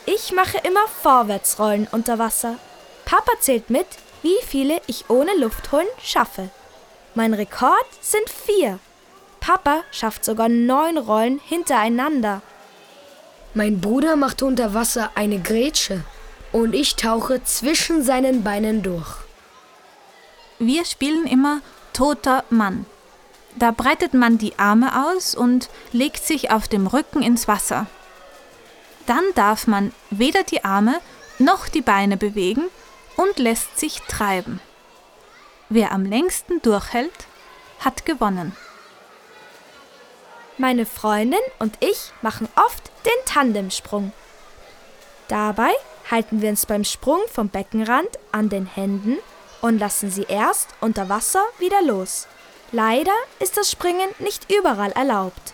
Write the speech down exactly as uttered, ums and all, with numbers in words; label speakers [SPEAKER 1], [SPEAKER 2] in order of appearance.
[SPEAKER 1] Ich mache immer Vorwärtsrollen unter Wasser. Papa zählt mit, wie viele ich ohne Luft holen schaffe. Mein Rekord sind vier. Papa schafft sogar neun Rollen hintereinander.
[SPEAKER 2] Mein Bruder macht unter Wasser eine Grätsche und ich tauche zwischen seinen Beinen durch.
[SPEAKER 3] Wir spielen immer toter Mann. Da breitet man die Arme aus und legt sich auf dem Rücken ins Wasser. Dann darf man weder die Arme noch die Beine bewegen und lässt sich treiben. Wer am längsten durchhält, hat gewonnen.
[SPEAKER 1] Meine Freundin und ich machen oft den Tandemsprung. Dabei halten wir uns beim Sprung vom Beckenrand an den Händen und lassen sie erst unter Wasser wieder los. Leider ist das Springen nicht überall erlaubt.